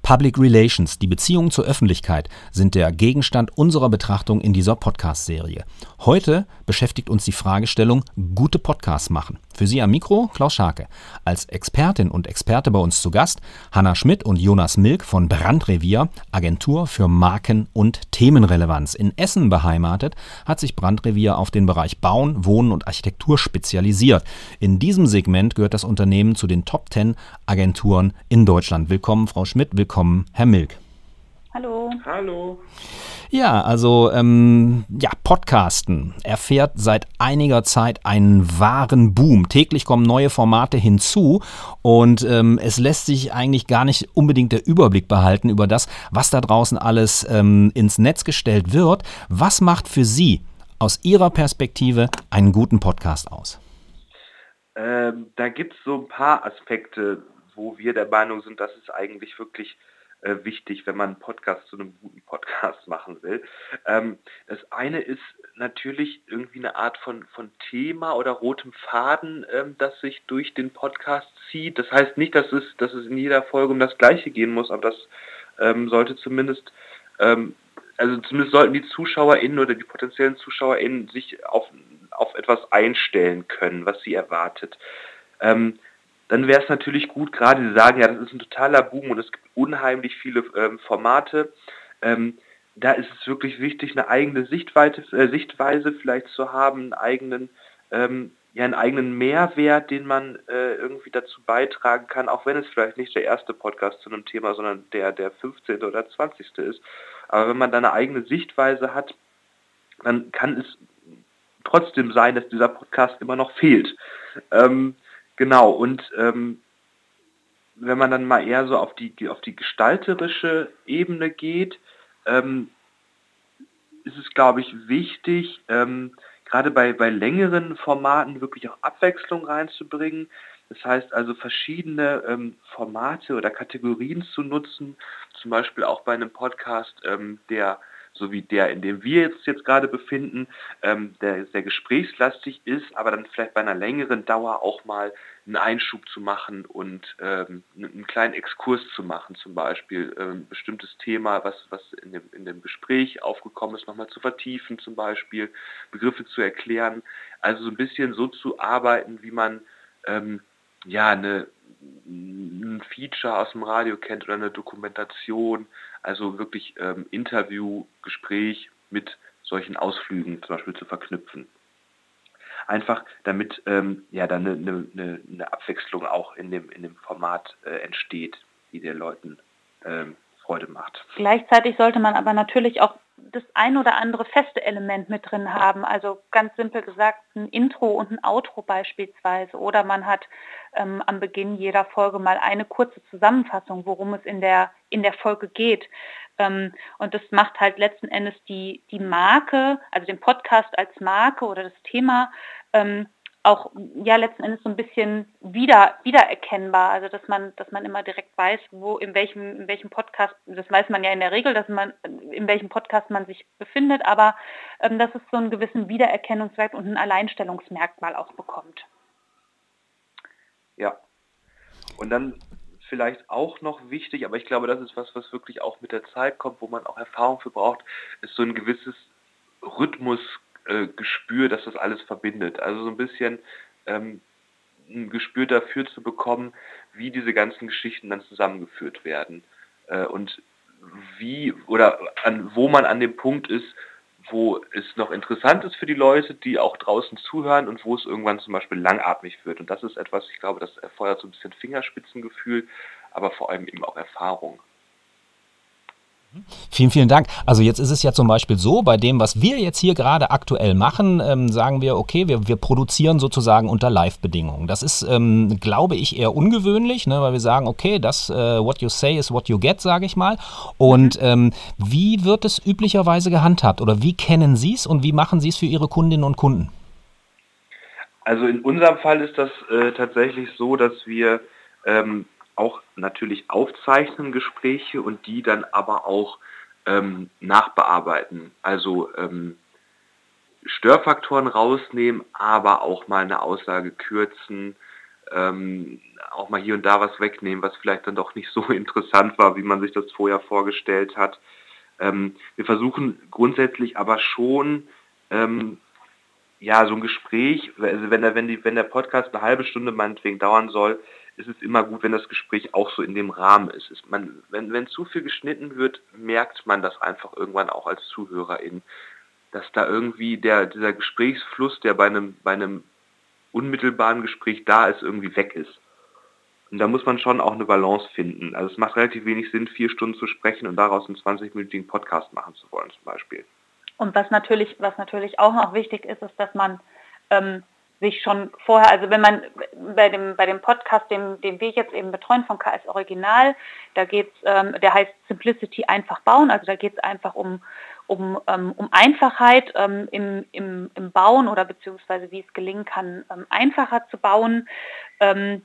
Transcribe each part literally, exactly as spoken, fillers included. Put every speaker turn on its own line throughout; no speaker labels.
Public Relations, die Beziehungen zur Öffentlichkeit, sind der Gegenstand unserer Betrachtung in dieser Podcast-Serie. Heute beschäftigt uns die Fragestellung gute Podcasts machen. Für Sie am Mikro Klaus Scharke. Als Expertin und Experte bei uns zu Gast Hanna Schmidt und Jonas Milk von Brandrevier, Agentur für Marken- und Themenrelevanz. In Essen beheimatet hat sich Brandrevier auf den Bereich Bauen, Wohnen und Architektur spezialisiert. In diesem Segment gehört das Unternehmen zu den Top zehn Agenturen in Deutschland. Willkommen, Frau Schmidt, willkommen, Herr Milk.
Hallo.
Hallo.
Ja, also ähm, ja, Podcasten erfährt seit einiger Zeit einen wahren Boom. Täglich kommen neue Formate hinzu und ähm, es lässt sich eigentlich gar nicht unbedingt der Überblick behalten über das, was da draußen alles ähm, ins Netz gestellt wird. Was macht für Sie aus Ihrer Perspektive einen guten Podcast aus?
Ähm, da gibt es so ein paar Aspekte, wo wir der Meinung sind, dass es eigentlich wirklich äh, wichtig, wenn man einen Podcast zu einem guten Podcast machen will. Ähm, das eine ist natürlich irgendwie eine Art von, von Thema oder rotem Faden, ähm, das sich durch den Podcast zieht. Das heißt nicht, dass es, dass es in jeder Folge um das Gleiche gehen muss, aber das ähm, sollte zumindest, ähm, also zumindest sollten die ZuschauerInnen oder die potenziellen ZuschauerInnen sich auf, auf etwas einstellen können, was sie erwartet. Ähm, dann wäre es natürlich gut, gerade Sie sagen, ja, das ist ein totaler Boom und es gibt unheimlich viele ähm, Formate. Ähm, da ist es wirklich wichtig, eine eigene Sichtweite, äh, Sichtweise vielleicht zu haben, einen eigenen, ähm, ja, einen eigenen Mehrwert, den man äh, irgendwie dazu beitragen kann, auch wenn es vielleicht nicht der erste Podcast zu einem Thema, sondern der, der fünfzehnte oder zwanzigste ist. Aber wenn man da eine eigene Sichtweise hat, dann kann es trotzdem sein, dass dieser Podcast immer noch fehlt. Ähm, genau, und ähm, wenn man dann mal eher so auf die, auf die gestalterische Ebene geht, ähm, ist es, glaube ich, wichtig, ähm, gerade bei, bei längeren Formaten wirklich auch Abwechslung reinzubringen. Das heißt also verschiedene ähm, Formate oder Kategorien zu nutzen, zum Beispiel auch bei einem Podcast, ähm, der so wie der, in dem wir jetzt, jetzt gerade befinden, ähm, der sehr gesprächslastig ist, aber dann vielleicht bei einer längeren Dauer auch mal einen Einschub zu machen und ähm, einen kleinen Exkurs zu machen, zum Beispiel ähm, ein bestimmtes Thema, was, was in dem, in dem Gespräch aufgekommen ist, nochmal zu vertiefen, zum Beispiel Begriffe zu erklären, also so ein bisschen so zu arbeiten, wie man ähm, ja eine, ein Feature aus dem Radio kennt oder eine Dokumentation, also wirklich ähm, Interview, Gespräch mit solchen Ausflügen zum Beispiel zu verknüpfen. Einfach damit ähm, ja dann eine, eine, eine Abwechslung auch in dem, in dem Format äh, entsteht, die den Leuten ähm, Freude macht.
Gleichzeitig sollte man aber natürlich auch das ein oder andere feste Element mit drin haben. Also ganz simpel gesagt ein Intro und ein Outro beispielsweise. Oder man hat ähm, am Beginn jeder Folge mal eine kurze Zusammenfassung, worum es in der, in der Folge geht. Ähm, und das macht halt letzten Endes die, die Marke, also den Podcast als Marke oder das Thema ähm, auch ja letzten Endes so ein bisschen wieder wiedererkennbar, also dass man dass man immer direkt weiß, wo in welchem in welchem Podcast, das weiß man ja in der Regel, dass man in welchem Podcast man sich befindet, aber ähm, dass es so einen gewissen Wiedererkennungswert und ein Alleinstellungsmerkmal auch bekommt.
Ja. Und dann vielleicht auch noch wichtig, aber ich glaube, das ist was, was wirklich auch mit der Zeit kommt, wo man auch Erfahrung für braucht, ist so ein gewisses Rhythmusgespür, äh, dass das alles verbindet. Also so ein bisschen ähm, ein Gespür dafür zu bekommen, wie diese ganzen Geschichten dann zusammengeführt werden äh, und wie oder an wo man an dem Punkt ist, wo es noch interessant ist für die Leute, die auch draußen zuhören und wo es irgendwann zum Beispiel langatmig wird. Und das ist etwas, ich glaube, das erfordert so ein bisschen Fingerspitzengefühl, aber vor allem eben auch Erfahrung.
Vielen, vielen Dank. Also jetzt ist es ja zum Beispiel so, bei dem, was wir jetzt hier gerade aktuell machen, ähm, sagen wir, okay, wir, wir produzieren sozusagen unter Live-Bedingungen. Das ist, ähm, glaube ich, eher ungewöhnlich, ne, weil wir sagen, okay, das äh, what you say is what you get, sage ich mal. Und ähm, wie wird es üblicherweise gehandhabt oder wie kennen Sie es und wie machen Sie es für Ihre Kundinnen und Kunden?
Also in unserem Fall ist das äh, tatsächlich so, dass wir ähm, auch natürlich aufzeichnen Gespräche und die dann aber auch ähm, nachbearbeiten. Also ähm, Störfaktoren rausnehmen, aber auch mal eine Aussage kürzen, ähm, auch mal hier und da was wegnehmen, was vielleicht dann doch nicht so interessant war, wie man sich das vorher vorgestellt hat. Ähm, wir versuchen grundsätzlich aber schon, ähm, ja, so ein Gespräch, also wenn der, wenn die, wenn der Podcast eine halbe Stunde meinetwegen dauern soll, ist es immer gut, wenn das Gespräch auch so in dem Rahmen ist. ist man, wenn, wenn zu viel geschnitten wird, merkt man das einfach irgendwann auch als Zuhörerin, dass da irgendwie der, dieser Gesprächsfluss, der bei einem, bei einem unmittelbaren Gespräch da ist, irgendwie weg ist. Und da muss man schon auch eine Balance finden. Also es macht relativ wenig Sinn, vier Stunden zu sprechen und daraus einen zwanzig-minütigen Podcast machen zu wollen zum Beispiel.
Und was natürlich, was natürlich auch noch wichtig ist, ist, dass man ähm, sich schon vorher, also wenn man bei dem, bei dem Podcast, den, den wir jetzt eben betreuen von K S Original, da geht's, ähm, der heißt Simplicity einfach bauen, also da geht es einfach um, um, ähm, um Einfachheit ähm, im, im, im Bauen oder beziehungsweise wie es gelingen kann, ähm, einfacher zu bauen. Ähm,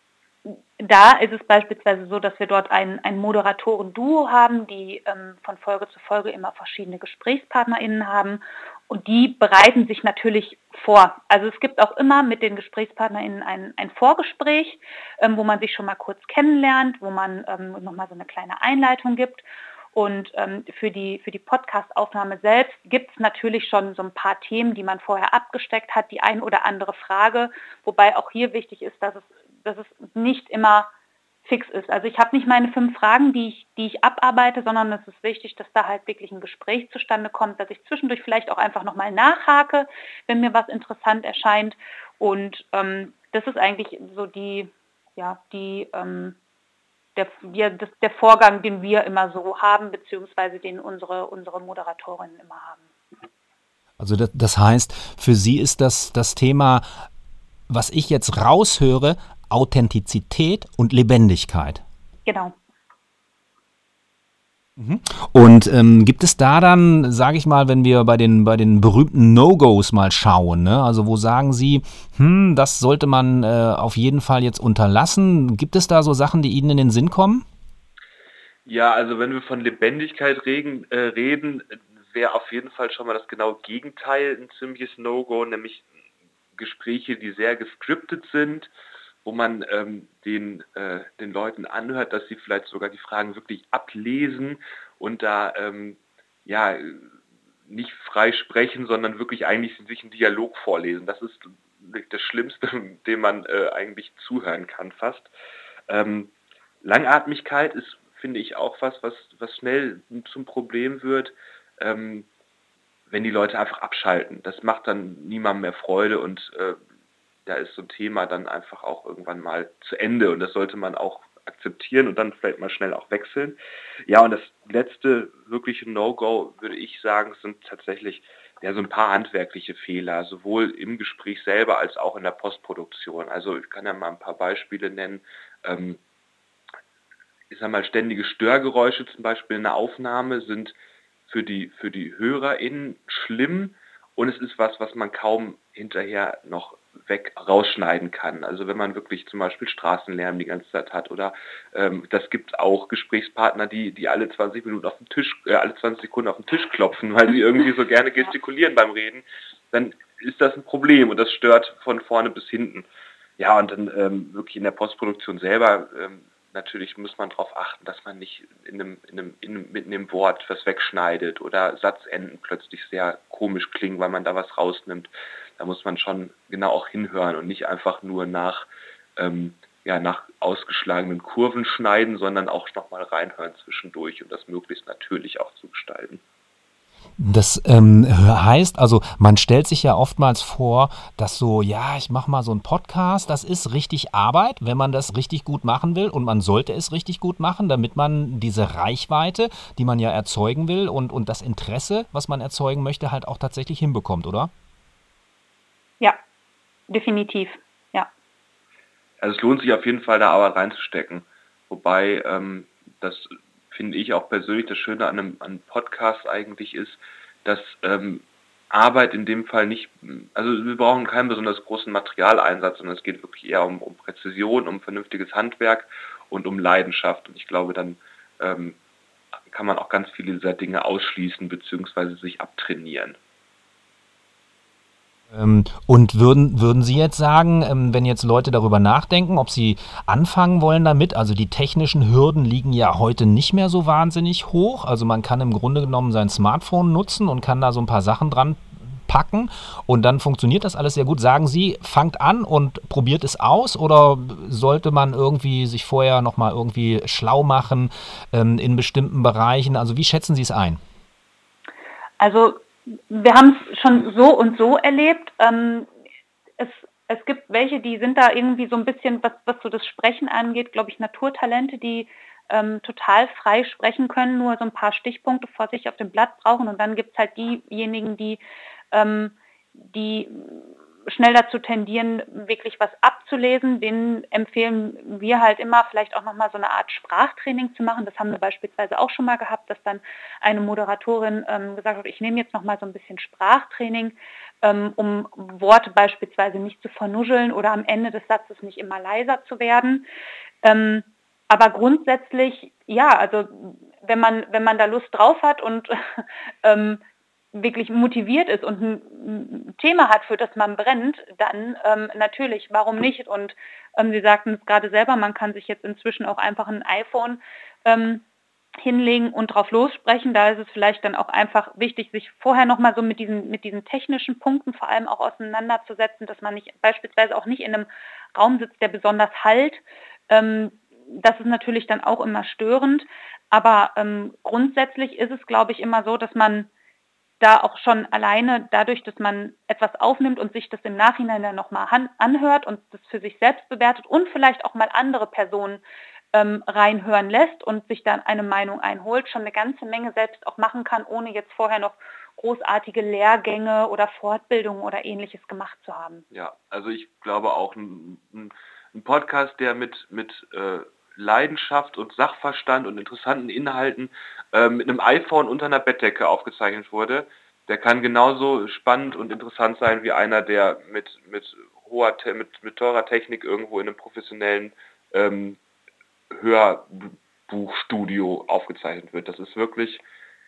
Da ist es beispielsweise so, dass wir dort ein, ein Moderatoren-Duo haben, die ähm, von Folge zu Folge immer verschiedene GesprächspartnerInnen haben und die bereiten sich natürlich vor. Also es gibt auch immer mit den GesprächspartnerInnen ein, ein Vorgespräch, ähm, wo man sich schon mal kurz kennenlernt, wo man ähm, nochmal so eine kleine Einleitung gibt. Und ähm, für die, für die Podcast-Aufnahme selbst gibt es natürlich schon so ein paar Themen, die man vorher abgesteckt hat, die ein oder andere Frage, wobei auch hier wichtig ist, dass es dass es nicht immer fix ist. Also ich habe nicht meine fünf Fragen, die ich, die ich abarbeite, sondern es ist wichtig, dass da halt wirklich ein Gespräch zustande kommt, dass ich zwischendurch vielleicht auch einfach nochmal nachhake, wenn mir was interessant erscheint. Und ähm, das ist eigentlich so die, ja, die, ähm, der, wir, das, der Vorgang, den wir immer so haben, beziehungsweise den unsere, unsere Moderatorinnen immer haben.
Also das, das heißt, für Sie ist das das Thema, was ich jetzt raushöre, Authentizität und Lebendigkeit.
Genau.
Mhm. Und ähm, gibt es da dann, sage ich mal, wenn wir bei den, bei den berühmten No-Gos mal schauen, ne? Also wo sagen Sie, hm, das sollte man äh, auf jeden Fall jetzt unterlassen. Gibt es da so Sachen, die Ihnen in den Sinn kommen?
Ja, also wenn wir von Lebendigkeit reden, äh, reden wäre auf jeden Fall schon mal das genaue Gegenteil ein ziemliches No-Go, nämlich Gespräche, die sehr gescriptet sind, wo man ähm, den, äh, den Leuten anhört, dass sie vielleicht sogar die Fragen wirklich ablesen und da ähm, ja nicht frei sprechen, sondern wirklich eigentlich sich einen Dialog vorlesen. Das ist das Schlimmste, dem man äh, eigentlich zuhören kann fast. Ähm, Langatmigkeit ist, finde ich, auch was, was, was schnell zum Problem wird. Ähm, wenn die Leute einfach abschalten. Das macht dann niemandem mehr Freude und äh, da ist so ein Thema dann einfach auch irgendwann mal zu Ende und das sollte man auch akzeptieren und dann vielleicht mal schnell auch wechseln. Ja, und das letzte wirkliche No-Go, würde ich sagen, sind tatsächlich ja so ein paar handwerkliche Fehler, sowohl im Gespräch selber als auch in der Postproduktion. Also ich kann ja mal ein paar Beispiele nennen. Ähm, ich sag mal, ständige Störgeräusche zum Beispiel in der Aufnahme sind für die, für die HörerInnen schlimm und es ist was, was man kaum hinterher noch weg rausschneiden kann. Also wenn man wirklich zum Beispiel Straßenlärm die ganze Zeit hat oder ähm, das gibt auch Gesprächspartner, die, die alle zwanzig Minuten auf den Tisch, äh, alle zwanzig Sekunden auf den Tisch klopfen, weil sie irgendwie so gerne gestikulieren beim Reden, dann ist das ein Problem und das stört von vorne bis hinten. Ja, und dann ähm, wirklich in der Postproduktion selber ähm, natürlich muss man darauf achten, dass man nicht in einem, in einem, in einem, mitten im Wort was wegschneidet oder Satzenden plötzlich sehr komisch klingen, weil man da was rausnimmt. Da muss man schon genau auch hinhören und nicht einfach nur nach, ähm, ja, nach ausgeschlagenen Kurven schneiden, sondern auch nochmal reinhören zwischendurch und das möglichst natürlich auch zu gestalten.
Das ähm, heißt, also man stellt sich ja oftmals vor, dass so, ja, ich mache mal so einen Podcast, das ist richtig Arbeit, wenn man das richtig gut machen will und man sollte es richtig gut machen, damit man diese Reichweite, die man ja erzeugen will und, und das Interesse, was man erzeugen möchte, halt auch tatsächlich hinbekommt, oder?
Ja, definitiv. Ja.
Also es lohnt sich auf jeden Fall, da Arbeit reinzustecken. Wobei ähm, das finde ich auch persönlich das Schöne an einem, an einem Podcast eigentlich ist, dass ähm, Arbeit in dem Fall nicht, also wir brauchen keinen besonders großen Materialeinsatz, sondern es geht wirklich eher um, um Präzision, um vernünftiges Handwerk und um Leidenschaft. Und ich glaube, dann ähm, kann man auch ganz viele dieser Dinge ausschließen bzw. sich abtrainieren.
Ähm, und würden, würden Sie jetzt sagen, ähm, wenn jetzt Leute darüber nachdenken, ob sie anfangen wollen damit, also die technischen Hürden liegen ja heute nicht mehr so wahnsinnig hoch, also man kann im Grunde genommen sein Smartphone nutzen und kann da so ein paar Sachen dran packen und dann funktioniert das alles sehr gut. Sagen Sie, fangt an und probiert es aus oder sollte man irgendwie sich vorher nochmal irgendwie schlau machen ähm, in bestimmten Bereichen? Also wie schätzen Sie es ein?
Also wir haben es schon so und so erlebt. Ähm, es, es gibt welche, die sind da irgendwie so ein bisschen, was, was so das Sprechen angeht, glaube ich, Naturtalente, die ähm, total frei sprechen können, nur so ein paar Stichpunkte vor sich auf dem Blatt brauchen. Und dann gibt es halt diejenigen, die, ähm, die schnell dazu tendieren, wirklich was abzulesen. Denen empfehlen wir halt immer, vielleicht auch nochmal so eine Art Sprachtraining zu machen. Das haben wir beispielsweise auch schon mal gehabt, dass dann eine Moderatorin ähm, gesagt hat, ich nehme jetzt nochmal so ein bisschen Sprachtraining, ähm, um Worte beispielsweise nicht zu vernuscheln oder am Ende des Satzes nicht immer leiser zu werden. Ähm, aber grundsätzlich, ja, also wenn man, wenn man da Lust drauf hat und ähm, wirklich motiviert ist und ein Thema hat, für das man brennt, dann ähm, natürlich, warum nicht? Und ähm, Sie sagten es gerade selber, man kann sich jetzt inzwischen auch einfach ein iPhone ähm, hinlegen und drauf lossprechen. Da ist es vielleicht dann auch einfach wichtig, sich vorher nochmal so mit diesen, mit diesen technischen Punkten vor allem auch auseinanderzusetzen, dass man nicht beispielsweise auch nicht in einem Raum sitzt, der besonders hallt. Ähm, das ist natürlich dann auch immer störend. Aber ähm, grundsätzlich ist es, glaube ich, immer so, dass man da auch schon alleine dadurch, dass man etwas aufnimmt und sich das im Nachhinein dann nochmal anhört und das für sich selbst bewertet und vielleicht auch mal andere Personen ähm, reinhören lässt und sich dann eine Meinung einholt, schon eine ganze Menge selbst auch machen kann, ohne jetzt vorher noch großartige Lehrgänge oder Fortbildungen oder ähnliches gemacht zu haben.
Ja, also ich glaube auch, ein, ein Podcast, der mit, mit äh, Leidenschaft und Sachverstand und interessanten Inhalten äh, mit einem iPhone unter einer Bettdecke aufgezeichnet wurde, der kann genauso spannend und interessant sein wie einer, der mit, mit hoher, mit, mit teurer Technik irgendwo in einem professionellen ähm, Hörbuchstudio aufgezeichnet wird. Das ist wirklich,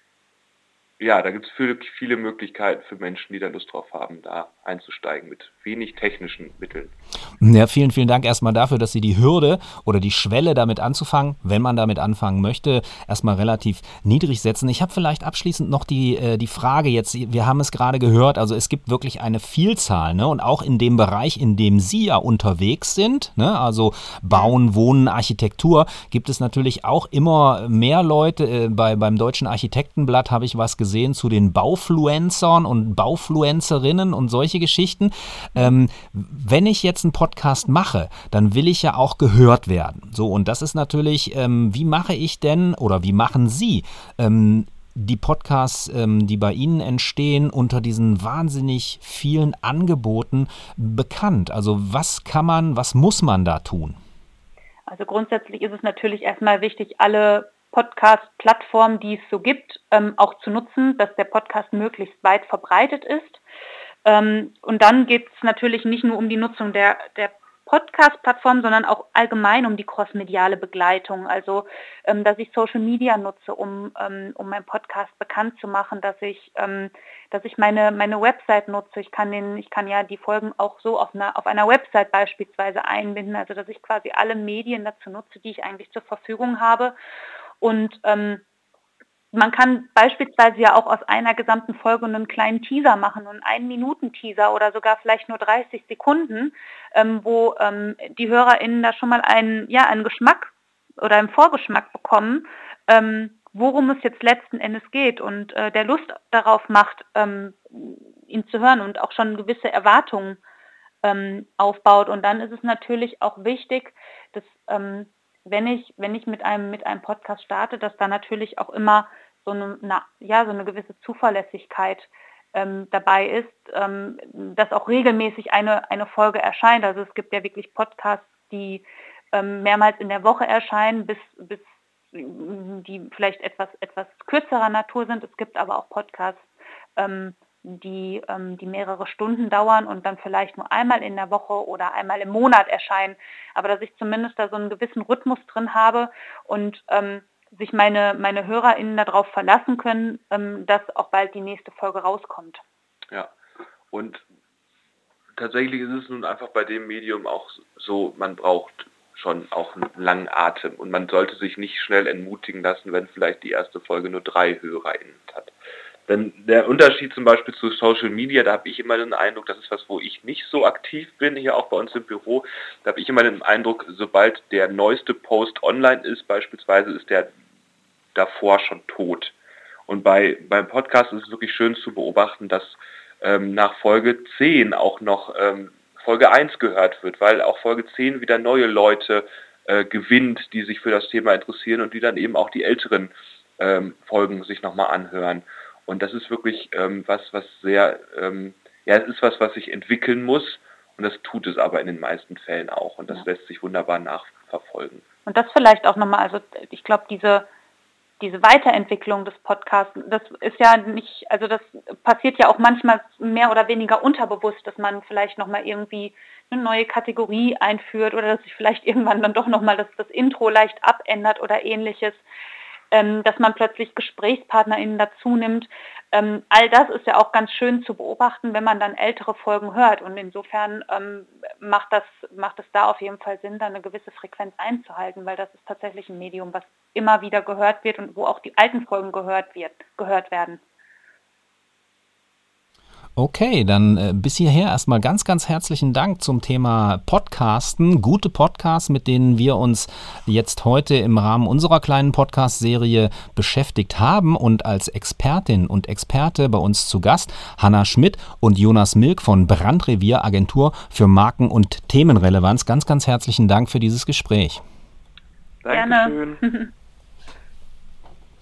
ja, da gibt es viele, viele Möglichkeiten für Menschen, die da Lust drauf haben, da einzusteigen mit wenig technischen Mitteln.
Ja, vielen, vielen Dank erstmal dafür, dass Sie die Hürde oder die Schwelle damit anzufangen, wenn man damit anfangen möchte, erstmal relativ niedrig setzen. Ich habe vielleicht abschließend noch die, äh, die Frage jetzt, wir haben es gerade gehört, also es gibt wirklich eine Vielzahl, ne? Und auch in dem Bereich, in dem Sie ja unterwegs sind, ne? Also Bauen, Wohnen, Architektur, gibt es natürlich auch immer mehr Leute. Äh, bei, beim Deutschen Architektenblatt habe ich was gesehen zu den Baufluencern und Baufluencerinnen und solche Geschichten. Ähm, wenn ich jetzt einen Podcast mache, dann will ich ja auch gehört werden. So, und das ist natürlich, ähm, wie mache ich denn oder wie machen Sie ähm, die Podcasts, ähm, die bei Ihnen entstehen, unter diesen wahnsinnig vielen Angeboten bekannt? Also was kann man, was muss man da tun?
Also grundsätzlich ist es natürlich erstmal wichtig, alle Podcast-Plattformen, die es so gibt, ähm, auch zu nutzen, dass der Podcast möglichst weit verbreitet ist. Ähm, und dann geht es natürlich nicht nur um die Nutzung der, der Podcast-Plattform, sondern auch allgemein um die crossmediale Begleitung. Also, ähm, dass ich Social Media nutze, um, ähm, um meinen Podcast bekannt zu machen, dass ich, ähm, dass ich meine, meine Website nutze. Ich kann den, ich kann ja die Folgen auch so auf einer, auf einer Website beispielsweise einbinden, also dass ich quasi alle Medien dazu nutze, die ich eigentlich zur Verfügung habe. Und ähm, man kann beispielsweise ja auch aus einer gesamten Folge einen kleinen Teaser machen, einen Ein-Minuten-Teaser oder sogar vielleicht nur dreißig Sekunden, ähm, wo ähm, die HörerInnen da schon mal einen, ja, einen Geschmack oder einen Vorgeschmack bekommen, ähm, worum es jetzt letzten Endes geht und äh, der Lust darauf macht, ähm, ihn zu hören und auch schon gewisse Erwartungen ähm, aufbaut. Und dann ist es natürlich auch wichtig, dass ähm, wenn ich, wenn ich mit einem, mit einem Podcast starte, dass da natürlich auch immer so eine, na, ja, so eine gewisse Zuverlässigkeit ähm, dabei ist, ähm, dass auch regelmäßig eine, eine Folge erscheint. Also es gibt ja wirklich Podcasts, die ähm, mehrmals in der Woche erscheinen, bis, bis die vielleicht etwas, etwas kürzerer Natur sind. Es gibt aber auch Podcasts, ähm, die, ähm, die mehrere Stunden dauern und dann vielleicht nur einmal in der Woche oder einmal im Monat erscheinen. Aber dass ich zumindest da so einen gewissen Rhythmus drin habe und ähm, sich meine, meine HörerInnen darauf verlassen können, ähm, dass auch bald die nächste Folge rauskommt.
Ja, und tatsächlich ist es nun einfach bei dem Medium auch so, man braucht schon auch einen langen Atem und man sollte sich nicht schnell entmutigen lassen, wenn vielleicht die erste Folge nur drei HörerInnen hat. Denn der Unterschied zum Beispiel zu Social Media, da habe ich immer den Eindruck, das ist was, wo ich nicht so aktiv bin, hier auch bei uns im Büro, da habe ich immer den Eindruck, sobald der neueste Post online ist, beispielsweise ist der davor schon tot. Und bei beim Podcast ist es wirklich schön zu beobachten, dass ähm, nach Folge zehn auch noch ähm, Folge eins gehört wird, weil auch Folge zehn wieder neue Leute äh, gewinnt, die sich für das Thema interessieren und die dann eben auch die älteren ähm, Folgen sich nochmal anhören. Und das ist wirklich ähm, was, was sehr, ähm, ja, es ist was, was sich entwickeln muss und das tut es aber in den meisten Fällen auch und das ja. lässt sich wunderbar nachverfolgen.
Und das vielleicht auch nochmal, also ich glaube, diese diese Weiterentwicklung des Podcasts, das ist ja nicht, also das passiert ja auch manchmal mehr oder weniger unterbewusst, dass man vielleicht nochmal irgendwie eine neue Kategorie einführt oder dass sich vielleicht irgendwann dann doch nochmal das, das Intro leicht abändert oder ähnliches, ähm, dass man plötzlich GesprächspartnerInnen dazu nimmt. Ähm, all das ist ja auch ganz schön zu beobachten, wenn man dann ältere Folgen hört und insofern ähm, macht das, macht es da auf jeden Fall Sinn, da eine gewisse Frequenz einzuhalten, weil das ist tatsächlich ein Medium, was immer wieder gehört wird und wo auch die alten Folgen gehört wird, gehört werden.
Okay, dann äh, bis hierher erstmal ganz, ganz herzlichen Dank zum Thema Podcasten. Gute Podcasts, mit denen wir uns jetzt heute im Rahmen unserer kleinen Podcast-Serie beschäftigt haben. Und als Expertin und Experte bei uns zu Gast Hanna Schmidt und Jonas Milk von Brandrevier Agentur für Marken- und Themenrelevanz. Ganz, ganz herzlichen Dank für dieses Gespräch.
Dankeschön.
Gerne.